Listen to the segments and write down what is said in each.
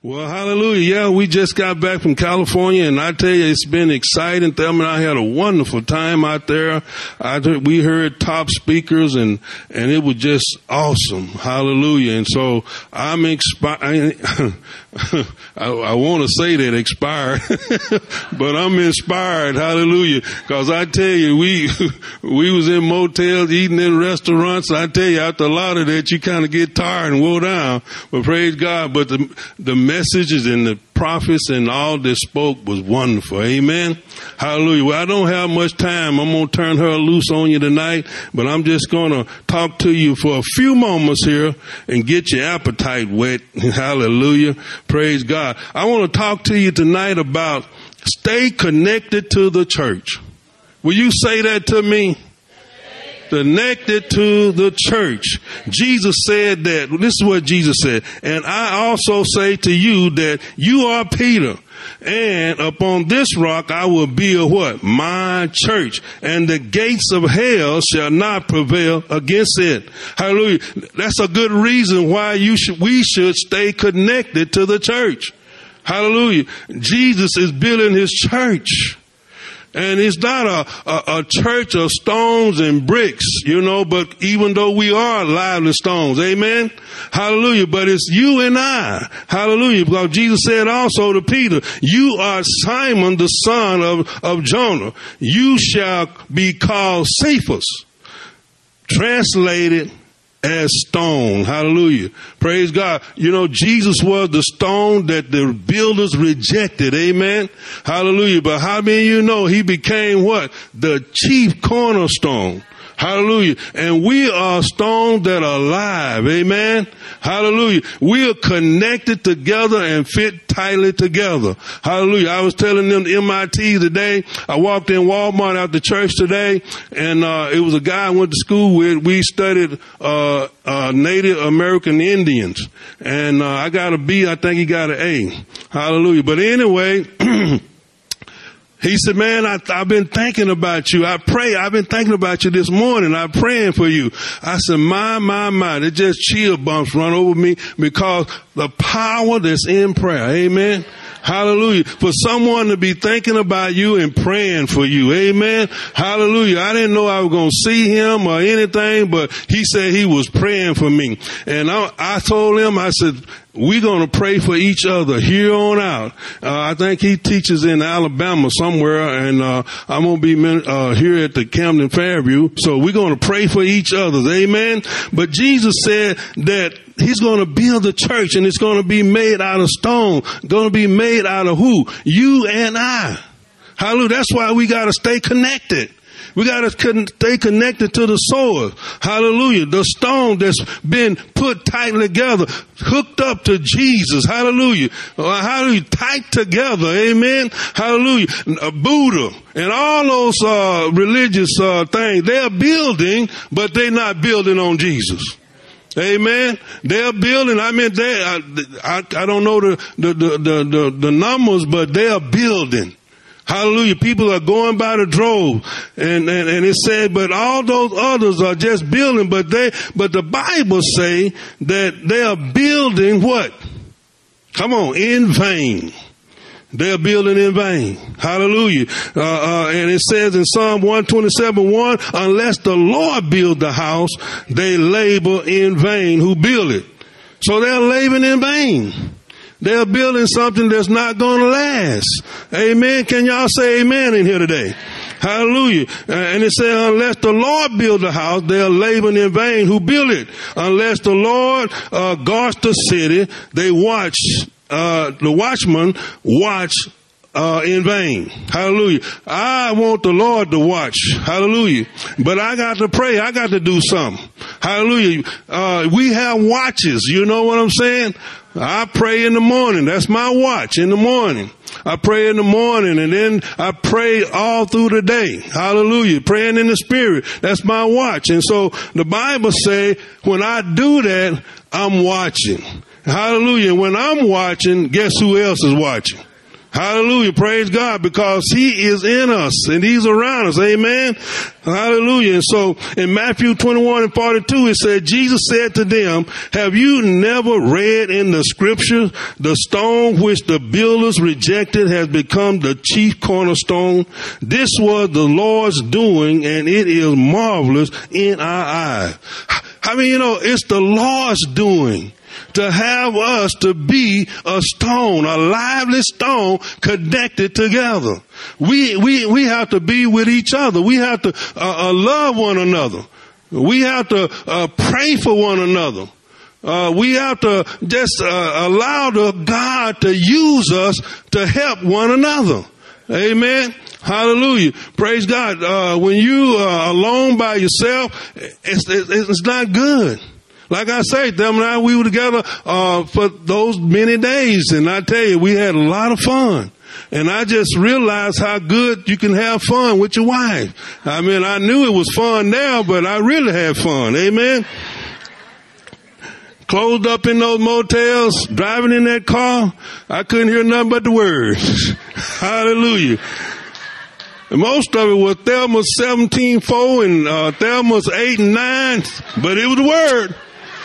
Well, hallelujah. Yeah, we just got back from California, and I tell you, it's been exciting. I mean, I had a wonderful time out there. We heard top speakers, and it was just awesome. Hallelujah. And so I'm inspired. I want to say that expired, but I'm inspired. Hallelujah. Because I tell you, we was in motels, eating in restaurants. I tell you, after a lot of that, you kind of get tired and woe down. But praise God. But the messages and the prophets and all that spoke was wonderful. Amen. Hallelujah. Well, I don't have much time. I'm going to turn her loose on you tonight, but I'm just going to talk to you for a few moments here and get your appetite wet. Hallelujah. Praise God. I want to talk to you tonight about stay connected to the church. Will you say that to me? Connected to the church. Jesus said that, this is what Jesus said, and I also say to you that you are Peter, and upon this rock I will build what? My church, and the gates of hell shall not prevail against it. Hallelujah. That's a good reason why we should stay connected to the church. Hallelujah. Jesus is building his church. And it's not a church of stones and bricks, but even though we are lively stones, amen? Hallelujah. But it's you and I. Hallelujah. Because Jesus said also to Peter, you are Simon, the son of Jonah. You shall be called Cephas. Translated as stone. Hallelujah. Praise God. Jesus was the stone that the builders rejected. Amen. Hallelujah. But how many of you know he became what? The chief cornerstone. Hallelujah. And we are stones that are alive. Amen. Hallelujah. We are connected together and fit tightly together. Hallelujah. I was telling them the MIT today. I walked in Walmart after church today, and it was a guy I went to school with. We studied Native American Indians. And I got a B. I think he got an A. Hallelujah. But anyway, he said, man, I've been thinking about you. I've been thinking about you this morning. I'm praying for you. I said, my. It just chill bumps run over me because the power that's in prayer. Amen. Hallelujah. For someone to be thinking about you and praying for you. Amen. Hallelujah. I didn't know I was going to see him or anything, but he said he was praying for me. And I told him, I said, we're going to pray for each other here on out. I think he teaches in Alabama somewhere, and I'm going to be here at the Camden Fairview. So we're going to pray for each other. Amen. But Jesus said that he's going to build a church, and it's going to be made out of stone. Going to be made out of who? You and I. Hallelujah. That's why we got to stay connected. We got to stay connected to the soil. Hallelujah. The stone that's been put tightly together, hooked up to Jesus. Hallelujah. Hallelujah. Tight together. Amen. Hallelujah. Buddha and all those religious things, they're building, but they're not building on Jesus. Amen. They're building. I mean, I don't know the numbers, but they're building. Hallelujah. People are going by the drove. And it said, but all those others are just building, but the Bible say that they are building what? Come on, in vain. They're building in vain. Hallelujah. And it says in Psalm 127:1, unless the Lord build the house, they labor in vain who build it. So they're laboring in vain. They're building something that's not going to last. Amen. Can y'all say amen in here today? Hallelujah. And it says, unless the Lord build the house, they are laboring in vain who build it. Unless the Lord guards the city, they watch, the watchman watch in vain. Hallelujah. I want the Lord to watch. Hallelujah. But I got to pray. I got to do something. Hallelujah. We have watches. You know what I'm saying? I pray in the morning. That's my watch in the morning. I pray in the morning, and then I pray all through the day. Hallelujah. Praying in the spirit. That's my watch. And so the Bible say when I do that, I'm watching. Hallelujah. When I'm watching, guess who else is watching? Hallelujah. Praise God, because he is in us and he's around us. Amen. Hallelujah. And so in Matthew 21:42, it said, Jesus said to them, have you never read in the scripture, the stone which the builders rejected has become the chief cornerstone? This was the Lord's doing, and it is marvelous in our eyes. I mean, it's the Lord's doing to have us to be a stone, a lively stone connected together. We have to be with each other. We have to love one another. We have to pray for one another. We have to just allow God to use us to help one another. Amen. Hallelujah. Praise God. When you are alone by yourself, it's not good. Like I say, them and I, we were together for those many days, and I tell you, we had a lot of fun. And I just realized how good you can have fun with your wife. I mean, I knew it was fun now, but I really had fun. Amen. Closed up in those motels, driving in that car, I couldn't hear nothing but the words. Hallelujah. And most of it was Thelma's 17:4 and Thelma's 8 and 9, but it was the word.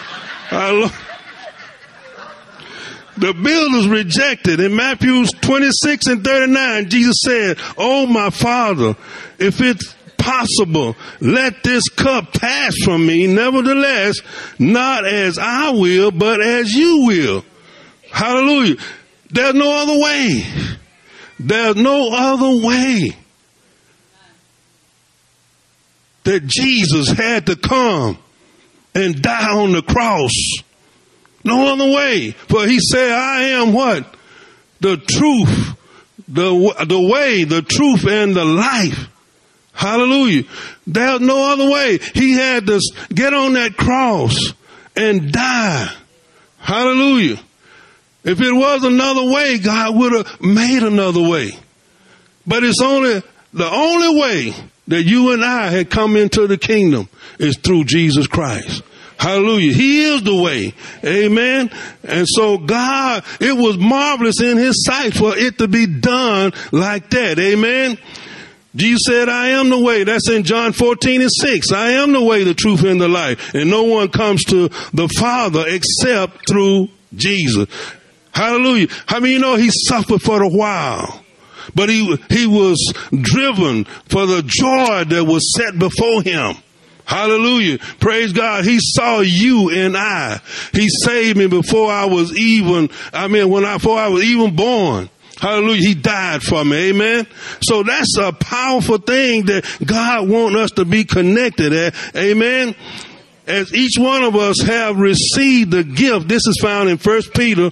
The builders rejected. In Matthew 26:39, Jesus said, oh, my Father, if it's possible, let this cup pass from me. Nevertheless, not as I will, but as you will. Hallelujah. There's no other way. There's no other way that Jesus had to come and die on the cross. No other way. For he said, I am what? The truth, the way, the truth, and the life. Hallelujah. There's no other way. He had to get on that cross and die. Hallelujah. If it was another way, God would have made another way. But it's the only way that you and I had come into the kingdom is through Jesus Christ. Hallelujah. He is the way. Amen. And so God, it was marvelous in his sight for it to be done like that. Amen. Jesus said, I am the way. That's in John 14:6. I am the way, the truth, and the life. And no one comes to the Father except through Jesus. Hallelujah. How many he suffered for a while? But he was driven for the joy that was set before him. Hallelujah. Praise God. He saw you and I. He saved me before I was even born. Hallelujah. He died for me. Amen. So that's a powerful thing that God wants us to be connected at. Amen. As each one of us have received the gift. This is found in 1 Peter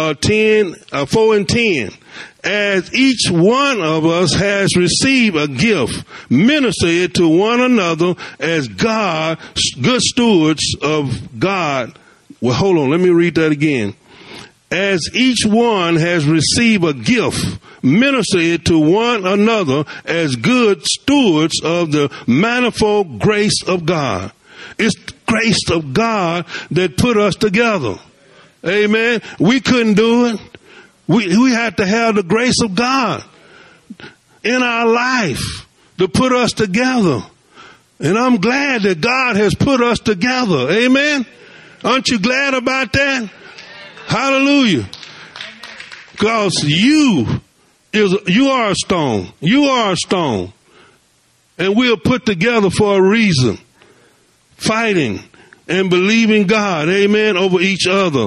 4:10. As each one of us has received a gift, minister it to one another as good stewards of God. Well, hold on. Let me read that again. As each one has received a gift, minister it to one another as good stewards of the manifold grace of God. It's the grace of God that put us together. Amen. We couldn't do it. We had to have the grace of God in our life to put us together. And I'm glad that God has put us together. Amen. Aren't you glad about that? Hallelujah. Because you are a stone. You are a stone. And we are put together for a reason. Fighting and believing God. Amen. Over each other.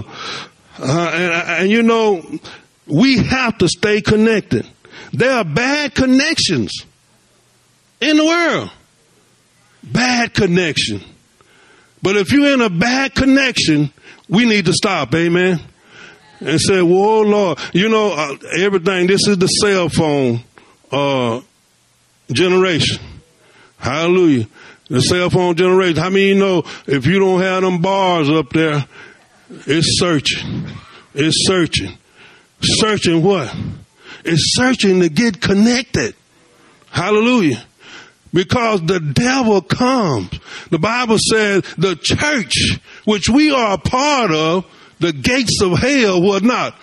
And we have to stay connected. There are bad connections in the world. Bad connection. But if you're in a bad connection, we need to stop. Amen. And say, well, Lord, everything, this is the cell phone generation. Hallelujah. The cell phone generation. How many if you don't have them bars up there, it's searching. It's searching. Searching what? It's searching to get connected. Hallelujah. Because the devil comes. The Bible says the church, which we are a part of, the gates of hell will not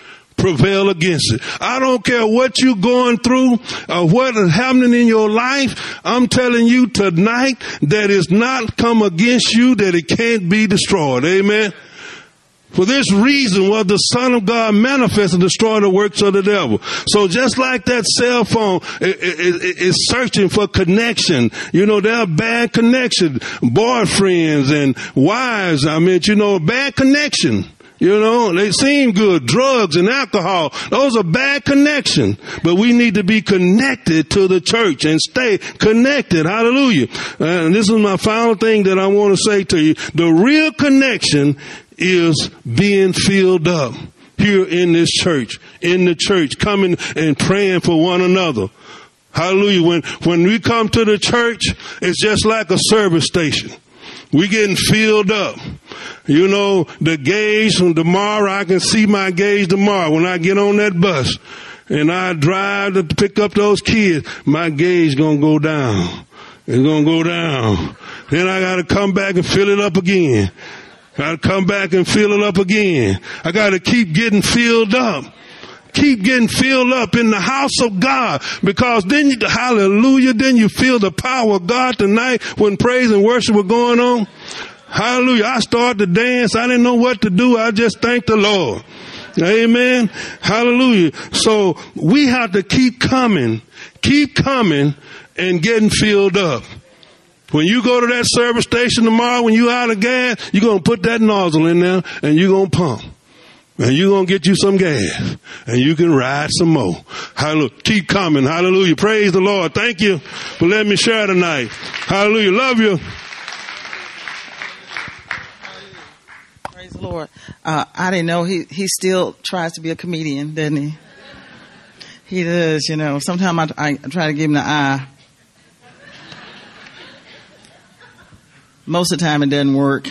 prevail against it. I don't care what you're going through or what is happening in your life. I'm telling you tonight that it's not come against you, that it can't be destroyed. Amen. For this reason was the Son of God manifest and destroy the works of the devil. So just like that cell phone is searching for connection, there are bad connections, boyfriends and wives. Bad connection. They seem good. Drugs and alcohol, those are bad connections. But we need to be connected to the church and stay connected. Hallelujah. And this is my final thing that I want to say to you. The real connection is being filled up here in this church, in the church, coming and praying for one another. Hallelujah. When we come to the church, it's just like a service station. We getting filled up. The gauge from tomorrow, I can see my gauge tomorrow when I get on that bus and I drive to pick up those kids. My gauge gonna go down. It's gonna go down. Then I gotta come back and fill it up again. I come back and fill it up again. I got to keep getting filled up. Keep getting filled up in the house of God, because then hallelujah, then you feel the power of God tonight when praise and worship were going on. Hallelujah. I started to dance. I didn't know what to do. I just thanked the Lord. Amen. Hallelujah. So we have to keep coming and getting filled up. When you go to that service station tomorrow, when you out of gas, you're going to put that nozzle in there and you're going to pump. And you're going to get you some gas. And you can ride some more. Hallelujah. Keep coming. Hallelujah. Praise the Lord. Thank you for letting me share tonight. Hallelujah. Love you. Praise the Lord. I didn't know he still tries to be a comedian, doesn't he? He does, Sometimes I try to give him the eye. Most of the time it doesn't work.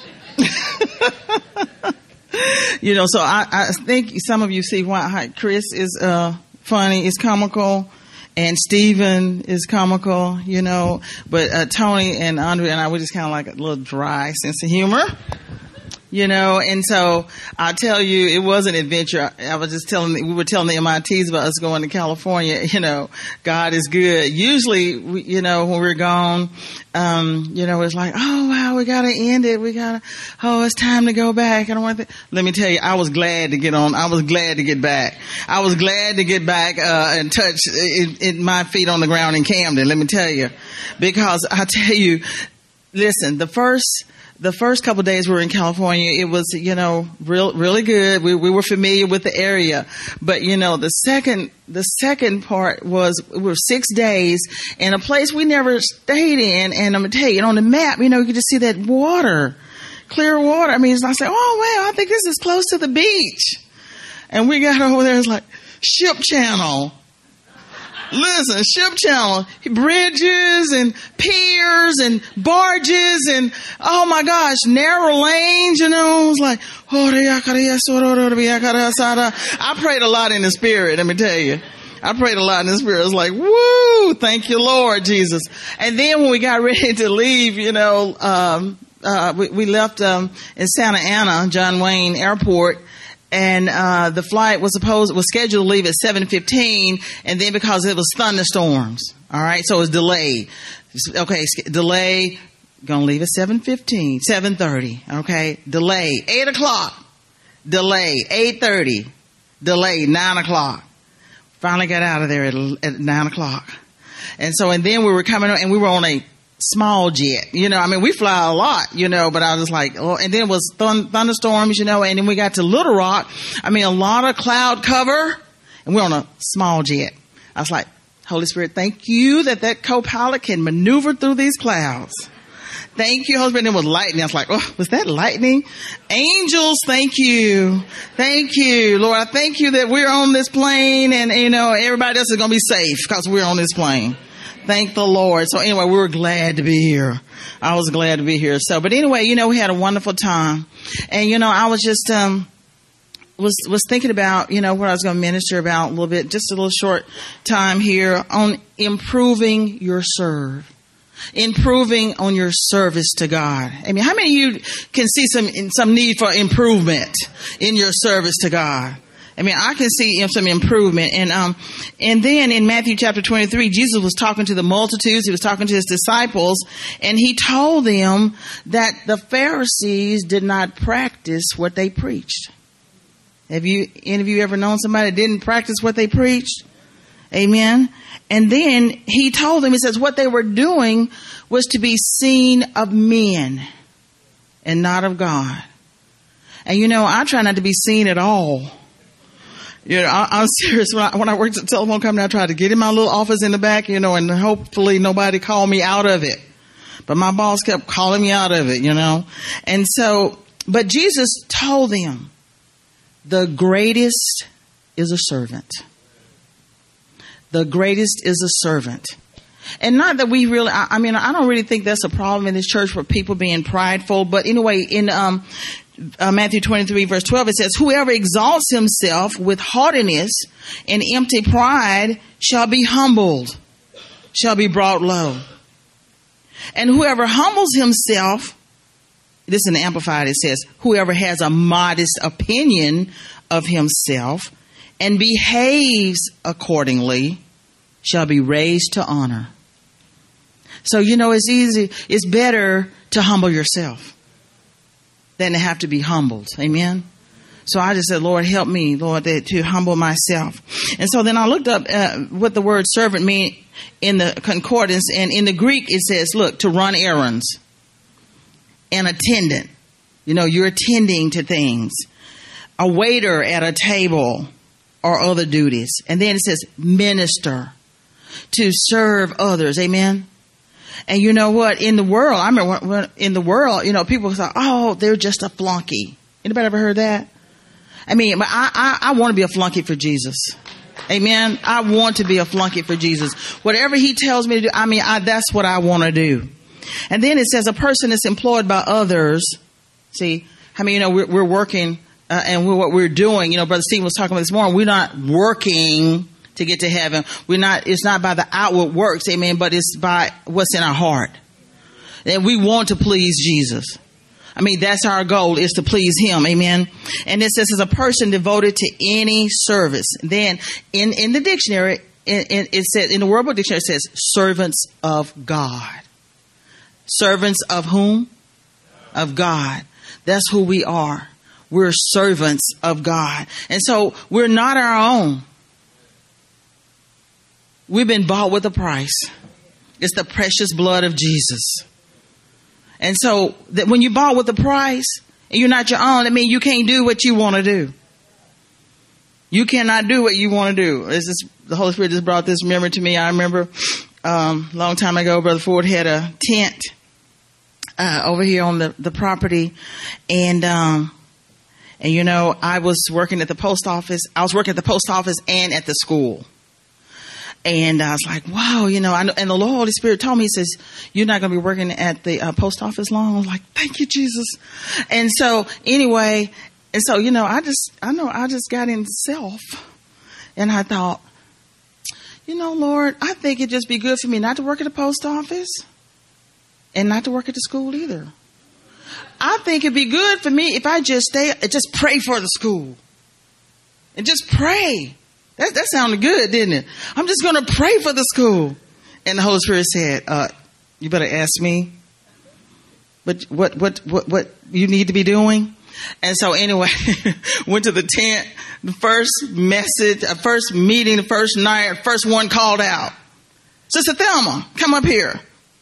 So I think some of you see why Chris is funny, is comical, and Stephen is comical, but Tony and Andre and I were just kind of like a little dry sense of humor. And so I tell you, it was an adventure. I was just we were telling the MITs about us going to California. God is good. Usually, when we're gone, it's like, oh wow, we gotta end it. It's time to go back. I don't want to. Let me tell you, I was glad to get on. I was glad to get back. I was glad to get back, and touch my feet on the ground in Camden. Let me tell you, because I tell you, listen, the first couple of days we were in California, it was, really good. We were familiar with the area. But, the second part was, we were 6 days in a place we never stayed in. And I'm going to tell you, on the map, you could just see that water, clear water. I said, oh, wow, I think this is close to the beach. And we got over there, it's like, Ship Channel. Listen, Ship Channel, bridges and piers and barges and, oh my gosh, narrow lanes, it was like, I prayed a lot in the Spirit, let me tell you. I prayed a lot in the Spirit. It was like, woo, thank you, Lord Jesus. And then when we got ready to leave, we left in Santa Ana, John Wayne Airport. And the flight was scheduled to leave at 7:15, and then because it was thunderstorms, all right, so it was delayed. Okay, delay, gonna leave at 7:15, 7:30, okay, delay, 8 o'clock, delay, 8:30, delay, 9 o'clock. Finally got out of there at 9 o'clock. And then we were coming, and we were on a small jet, we fly a lot, but I was like, oh, and then it was thunderstorms, and then we got to Little Rock. A lot of cloud cover, and we're on a small jet. I was like, Holy Spirit, thank you that co-pilot can maneuver through these clouds. Thank you, Holy Spirit. And it was lightning. I was like, oh, was that lightning? Angels, thank you. Thank you, Lord. I thank you that we're on this plane, and, everybody else is going to be safe because we're on this plane. Thank the Lord. So anyway, we were glad to be here. I was glad to be here. But anyway, we had a wonderful time. And, I was just, was thinking about, what I was going to minister about a little bit, just a little short time here on improving your improving on your service to God. How many of you can see some need for improvement in your service to God? I mean, I can see some improvement. And then in Matthew chapter 23, Jesus was talking to the multitudes. He was talking to his disciples, and he told them that the Pharisees did not practice what they preached. Have any of you ever known somebody that didn't practice what they preached? Amen. And then he told them, he says, what they were doing was to be seen of men and not of God. And I try not to be seen at all. I'm serious. When I worked at the telephone company, I tried to get in my little office in the back, and hopefully nobody called me out of it. But my boss kept calling me out of it, And so, but Jesus told them, the greatest is a servant. The greatest is a servant. And not that we really, I don't really think that's a problem in this church for people being prideful. But anyway, in Matthew 23 verse 12, it says, whoever exalts himself with haughtiness and empty pride shall be humbled, shall be brought low. And whoever humbles himself, this is in the Amplified, it says, whoever has a modest opinion of himself and behaves accordingly shall be raised to honor. So, it's better to humble yourself than to have to be humbled. Amen. So I just said, Lord, help me, Lord, to humble myself. And so then I looked up what the word servant means in the concordance. And in the Greek, it says, look, to run errands. An attendant. You're attending to things. A waiter at a table or other duties. And then it says minister. To serve others. Amen. And you know what? In the world, I remember when in the world, people say, oh, they're just a flunky. Anybody ever heard that? I want to be a flunky for Jesus. Amen. I want to be a flunky for Jesus. Whatever he tells me to do, that's what I want to do. And then it says a person that's employed by others. See, we're working, and what we're doing, Brother Stephen was talking about this morning, we're not working to get to heaven. It's not by the outward works, amen, but it's by what's in our heart. And we want to please Jesus. That's our goal, is to please him, amen. And it says as a person devoted to any service. Then in the dictionary, it says, in the Word Book Dictionary, it says servants of God. Servants of whom? Of God. That's who we are. We're servants of God. And so we're not our own. We've been bought with a price. It's the precious blood of Jesus. And so that when you're bought with a price and you're not your own, that means you can't do what you want to do. You cannot do what you want to do. The Holy Spirit just brought this memory to me. I remember long time ago, Brother Ford had a tent over here on the property. And I was working at the post office. I was working at the post office and at the school. And I was like, wow, and the Lord Holy Spirit told me, he says, you're not going to be working at the post office long. I was like, thank you, Jesus. And so anyway, I just got in self, and I thought, Lord, I think it'd just be good for me not to work at the post office and not to work at the school either. I think it'd be good for me if I just pray for the school and just pray. That sounded good, didn't it? I'm just going to pray for the school. And the Holy Spirit said, you better ask me what you need to be doing. And so anyway, went to the tent, the first message, first meeting, the first night, first one called out. Sister Thelma, come up here.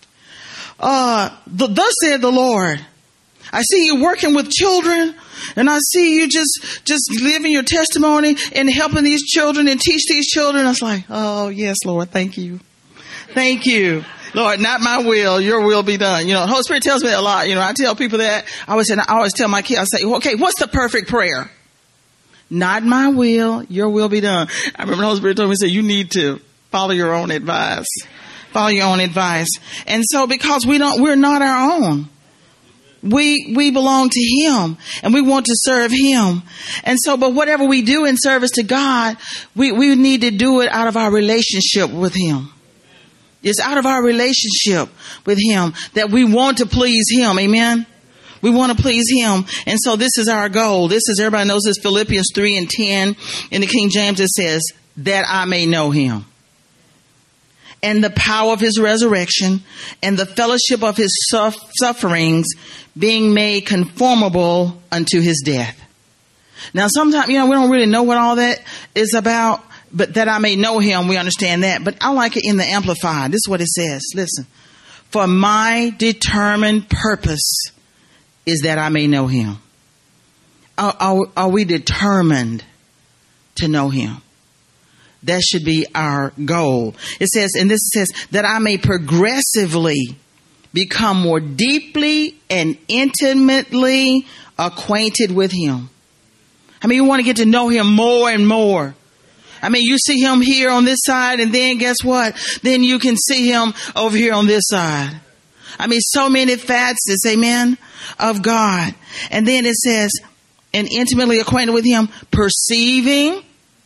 Thus said the Lord, I see you working with children, and I see you just living your testimony and helping these children and teach these children. I was like, oh, yes, Lord, thank you. Thank you. Lord, not my will, your will be done. The Holy Spirit tells me a lot. I tell people that. I always tell my kids, I say, okay, what's the perfect prayer? Not my will, your will be done. I remember the Holy Spirit told me, you need to follow your own advice. Follow your own advice. And so because we're not our own. We belong to him, and we want to serve him. And so, but whatever we do in service to God, we need to do it out of our relationship with him. It's out of our relationship with him that we want to please him. Amen. We want to please him. And so this is our goal. This is, everybody knows this, Philippians 3:10 in the King James. It says, that I may know him and the power of his resurrection and the fellowship of his sufferings, being made conformable unto his death. Now, sometimes, we don't really know what all that is about, but that I may know him, we understand that. But I like it in the Amplified. This is what it says. Listen. For my determined purpose is that I may know him. Are we determined to know him? That should be our goal. It says, and this says, that I may progressively become more deeply and intimately acquainted with him. I mean, you want to get to know him more and more. I mean, you see him here on this side, and then guess what? Then you can see him over here on this side. I mean, so many facets, amen, of God. And then it says, and intimately acquainted with him, perceiving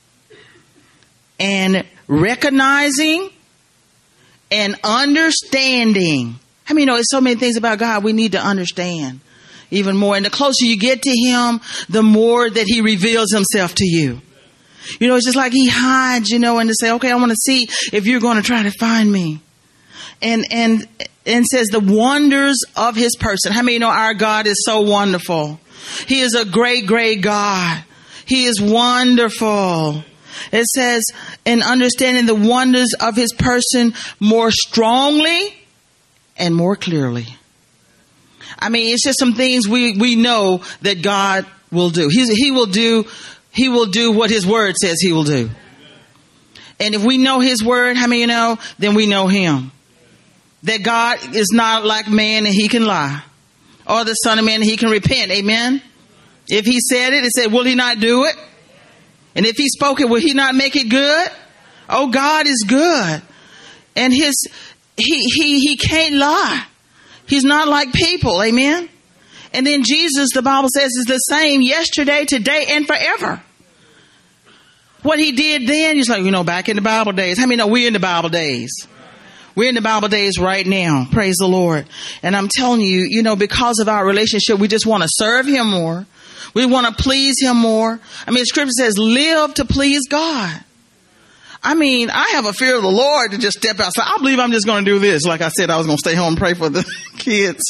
and recognizing and understanding. I mean, there's so many things about God we need to understand even more. And the closer you get to him, the more that he reveals himself to you. It's just like he hides, and to say, okay, I want to see if you're going to try to find me. And says the wonders of his person. How many know our God is so wonderful? He is a great, great God. He is wonderful. It says, in understanding the wonders of his person more strongly and more clearly. I mean, it's just some things we know that God will do. He will do what his word says he will do. And if we know his word, how many know? Then we know him. That God is not like man and he can lie. Or the son of man and he can repent. Amen. If he said it said, will he not do it? And if he spoke it, will he not make it good? Oh, God is good. And he can't lie. He's not like people. Amen. And then Jesus, the Bible says, is the same yesterday, today, and forever. What he did then, he's like, back in the Bible days. How many know we're in the Bible days? We're in the Bible days right now. Praise the Lord. And I'm telling you, because of our relationship, we just want to serve him more. We want to please him more. I mean, scripture says, live to please God. I mean, I have a fear of the Lord to just step outside. I believe I'm just going to do this. Like I said, I was going to stay home and pray for the kids.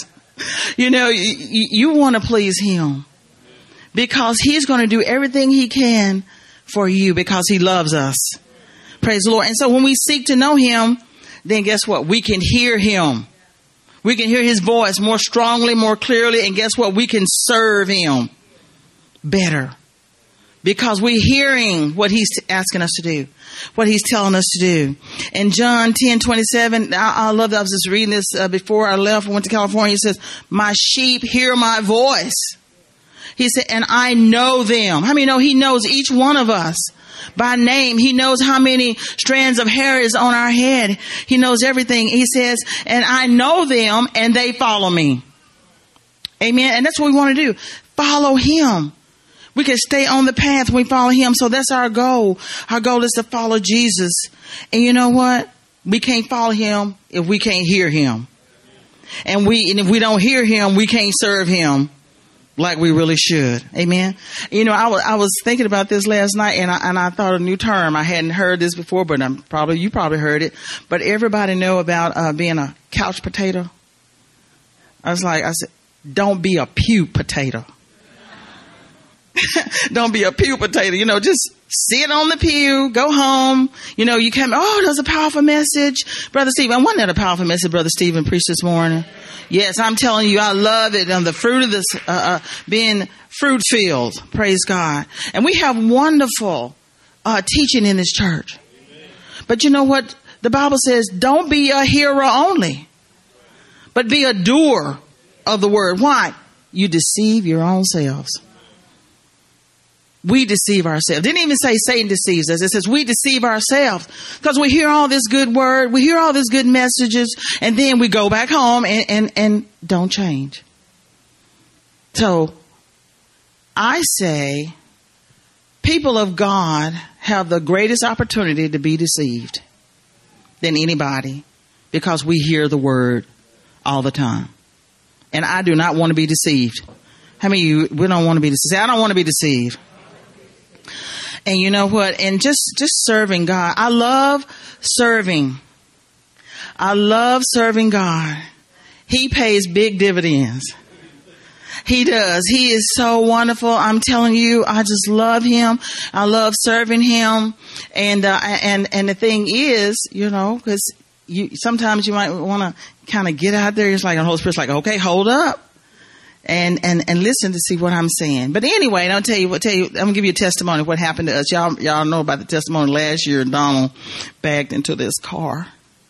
You want to please him because he's going to do everything he can for you because he loves us. Praise the Lord. And so when we seek to know him, then guess what? We can hear him. We can hear his voice more strongly, more clearly. And guess what? We can serve him better because we're hearing what he's asking us to do, what he's telling us to do. In John 10:27, I love that. I was just reading this before I left. I went to California. He says, my sheep hear my voice. He said, and I know them. How many know he knows each one of us by name? He knows how many strands of hair is on our head. He knows everything. He says, and I know them and they follow me. Amen. And that's what we want to do. Follow him. We can stay on the path when we follow him. So that's our goal. Our goal is to follow Jesus. And you know what? We can't follow him if we can't hear him. And if we don't hear him, we can't serve him like we really should. Amen. I was thinking about this last night and I thought a new term. I hadn't heard this before, but you probably heard it. But everybody know about being a couch potato. I said, don't be a pew potato. Don't be a pew potato. Just sit on the pew, go home. You come, there's a powerful message. Brother Stephen, wasn't that a powerful message Brother Stephen preached this morning? Yes, I'm telling you, I love it. And the fruit of this, being fruit filled. Praise God. And we have wonderful, teaching in this church. But you know what? The Bible says, don't be a hearer only, but be a doer of the word. Why? You deceive your own selves. We deceive ourselves. It didn't even say Satan deceives us. It says we deceive ourselves because we hear all this good word. We hear all these good messages and then we go back home and don't change. So I say people of God have the greatest opportunity to be deceived than anybody because we hear the word all the time. And I do not want to be deceived. How many of you, we don't want to be deceived? I don't want to be deceived. And you know what? And just serving God. I love serving. I love serving God. He pays big dividends. He does. He is so wonderful. I'm telling you, I just love him. I love serving him. And the thing is, you know, because sometimes you might want to kind of get out there. It's like the Holy Spirit's like, okay, hold up. And listen to see what I'm saying. But anyway, I'm gonna give you a testimony of what happened to us. Y'all know about the testimony last year. Donald backed into this car.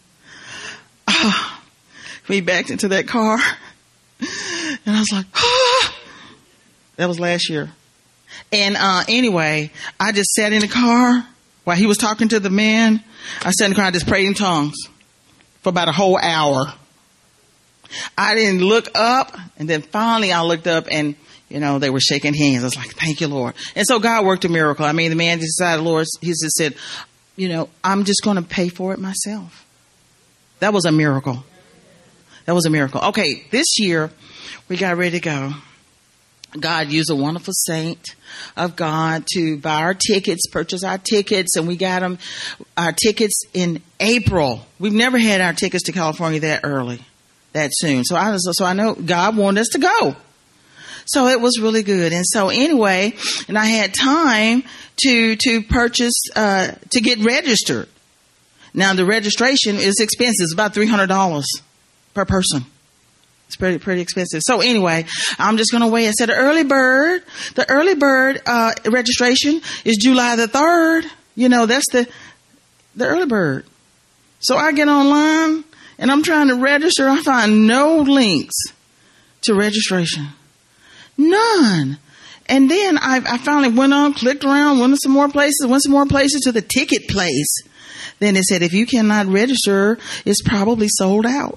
We backed into that car, and I was like, that was last year. And anyway, I just sat in the car while he was talking to the man. I sat in the car and just prayed in tongues for about a whole hour. I didn't look up, and then finally I looked up, and you know, they were shaking hands. I was like, thank you, Lord. And so God worked a miracle. I mean, the man decided, Lord, he just said, you know, I'm just going to pay for it myself. That was a miracle. That was a miracle. Okay, this year we got ready to go. God used a wonderful saint of God to buy our tickets, purchase our tickets, and we got our tickets in April. We've never had our tickets to California that early, that soon. So I know God wanted us to go. So it was really good. And so anyway, and I had time to purchase, to get registered. Now the registration is expensive. It's about $300 per person. It's pretty expensive. So anyway, I'm just going to wait. I said the early bird registration is July the 3rd. You know, that's the early bird. So I get online and I'm trying to register. I find no links to registration. None. And then I finally went on, clicked around, went some more places to the ticket place. Then it said, if you cannot register, it's probably sold out.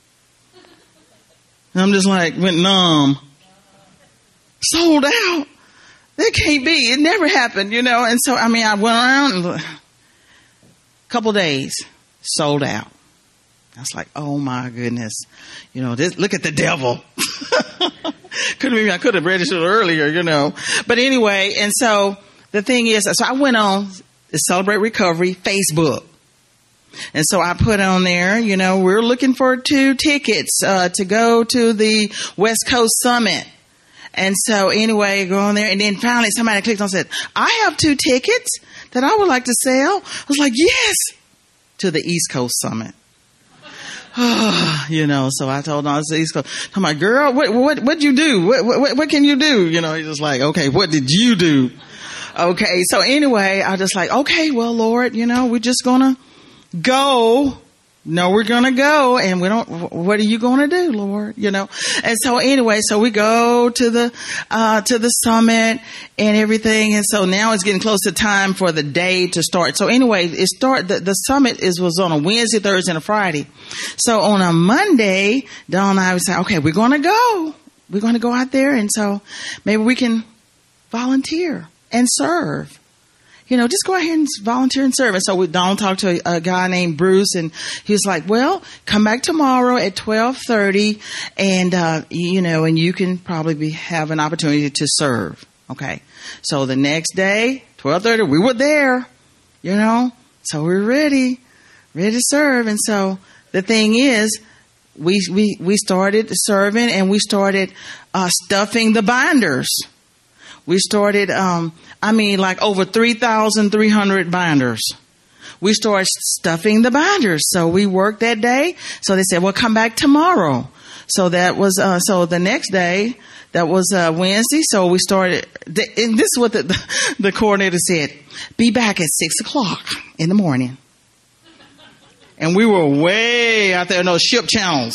And I'm just like, went numb. Sold out? That can't be. It never happened, you know. And so, I mean, I went around and a couple days, sold out. I was like, oh my goodness. You know, look at the devil. I could have registered earlier, you know. But anyway, and so the thing is, so I went on the Celebrate Recovery Facebook. And so I put on there, you know, we're looking for 2 tickets to go to the West Coast Summit. And so anyway, go on there. And then finally somebody clicked on and said, I have 2 tickets that I would like to sell. I was like, yes, to the East Coast Summit. You know, so I told him I was the East Coast. I'm like, girl, what'd you do? What can you do? You know, he's just like, okay, what did you do? Okay. So anyway, I just like, okay, well, Lord, you know, we're just going to go. No, we're going to go. And what are you going to do, Lord? You know? And so anyway, so we go to the summit and everything. And so now it's getting close to time for the day to start. So anyway, the summit was on a Wednesday, Thursday, and a Friday. So on a Monday, Dawn and I would say, okay, we're going to go. We're going to go out there. And so maybe we can volunteer and serve. You know, just go ahead and volunteer and serve. And so Donald talked to a guy named Bruce, and he was like, well, come back tomorrow at 12:30 and, you know, and you can probably have an opportunity to serve. Okay. So the next day, 12:30, we were there, you know, so we're ready to serve. And so the thing is, we started serving and we started, stuffing the binders. We started, like over 3,300 binders. We started stuffing the binders. So we worked that day. So they said, well, come back tomorrow. So that was, so the next day, that was Wednesday. So we started, and this is what the coordinator said, be back at 6:00 in the morning. And we were way out there in those ship channels.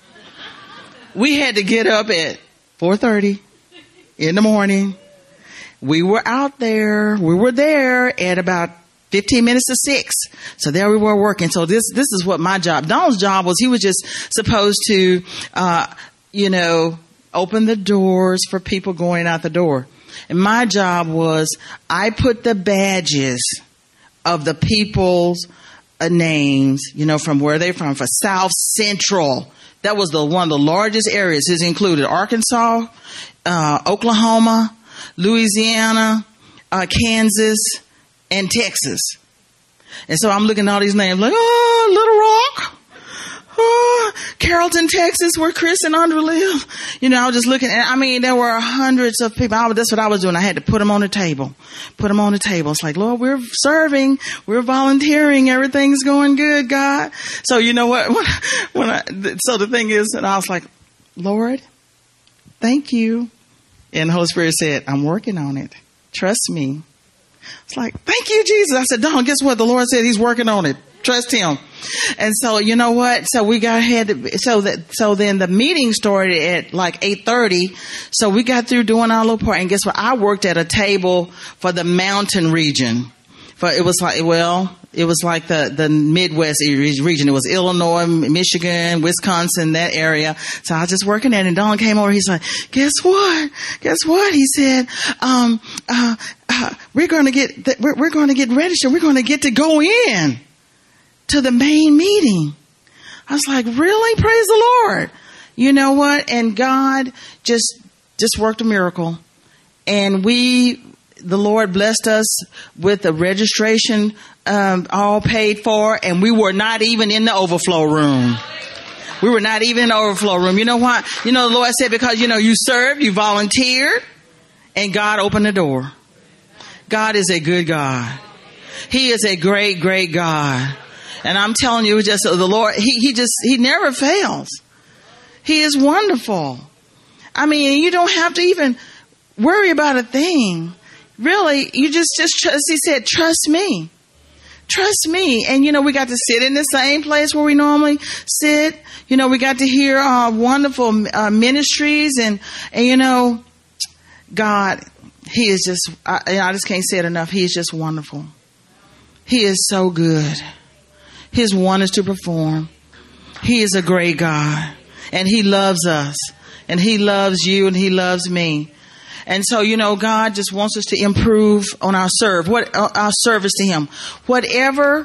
We had to get up at 4:30 in the morning. We were out there. We were there at about 15 minutes to 6. So there we were working. So this is what my job. Donald's job was, he was just supposed to, you know, open the doors for people going out the door. And my job was, I put the badges of the people's names, you know, from where they're from, for South Central That was one of the largest areas. It included Arkansas, Oklahoma, Louisiana, Kansas, and Texas. And so I'm looking at all these names like, oh, Little Rock. Oh, Carrollton, Texas, where Chris and Andra live. You know, I was just looking at, I mean, there were hundreds of people. That's what I was doing. I had to put them on the table. It's like, Lord, we're serving. We're volunteering. Everything's going good, God. So you know what? So the thing is, and I was like, Lord, thank you. And the Holy Spirit said, I'm working on it. Trust me. It's like, thank you, Jesus. I said, Dawn, guess what? The Lord said he's working on it. Trust him. And so, you know what? So we got ahead. So then the meeting started at like 8:30. So we got through doing our little part. And guess what? I worked at a table for the mountain region. It was like the Midwest region. It was Illinois, Michigan, Wisconsin, that area. So I was just working there, and Don came over. He's like, guess what? He said, we're going to get registered. We're going to get to go in to the main meeting. I was like, really? Praise the Lord. You know what? And God just worked a miracle. And the Lord blessed us with the registration, all paid for. And we were not even in the overflow room. You know what? You know, the Lord said, because, you know, you served, you volunteered, and God opened the door. God is a good God. He is a great, great God. And I'm telling you, just the Lord, he never fails. He is wonderful. I mean, you don't have to even worry about a thing. Really, you just trust. He said, trust me. Trust me. And, you know, we got to sit in the same place where we normally sit. You know, we got to hear wonderful ministries. And, you know, God, he is just, I just can't say it enough. He is just wonderful. He is so good. His wonders to perform. He is a great God. And he loves us. And he loves you and he loves me. And so, you know, God just wants us to improve on our our service to him. Whatever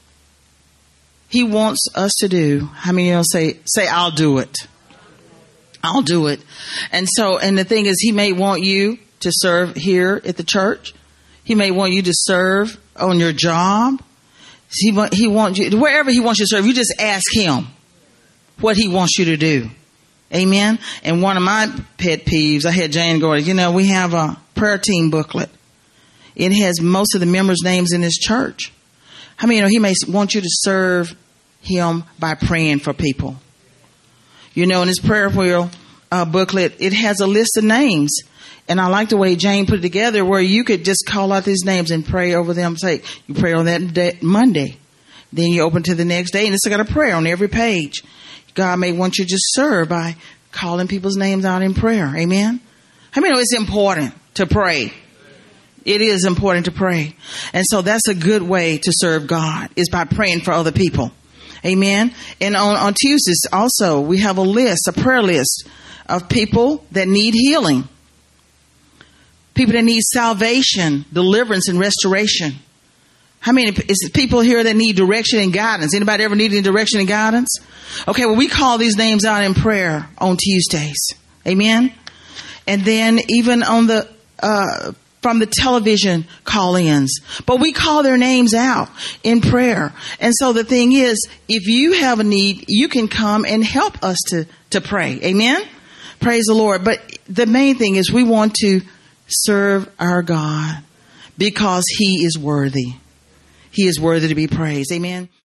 he wants us to do. How many of you say, I'll do it. I'll do it. And the thing is, he may want you to serve here at the church. He may want you to serve on your job. He wants you, wherever he wants you to serve, you just ask him what he wants you to do. Amen. And one of my pet peeves, I had Jane go, you know, we have a prayer team booklet. It has most of the members' names in this church. I mean, you know, he may want you to serve him by praying for people. You know, in his prayer wheel booklet, it has a list of names. And I like the way Jane put it together where you could just call out these names and pray over them. Say, you pray on that day, Monday. Then you open to the next day and it's got a prayer on every page. God may want you to just serve by calling people's names out in prayer. Amen. I mean, it's important to pray. It is important to pray. And so that's a good way to serve God is by praying for other people. Amen. And on Tuesdays also, we have a prayer list of people that need healing. People that need salvation, deliverance, and restoration. How many is people here that need direction and guidance? Anybody ever need any direction and guidance? Okay, well, we call these names out in prayer on Tuesdays. Amen. And then even on from the television call-ins. But we call their names out in prayer. And so the thing is, if you have a need, you can come and help us to pray. Amen. Praise the Lord. But the main thing is we want to serve our God because he is worthy. He is worthy to be praised. Amen.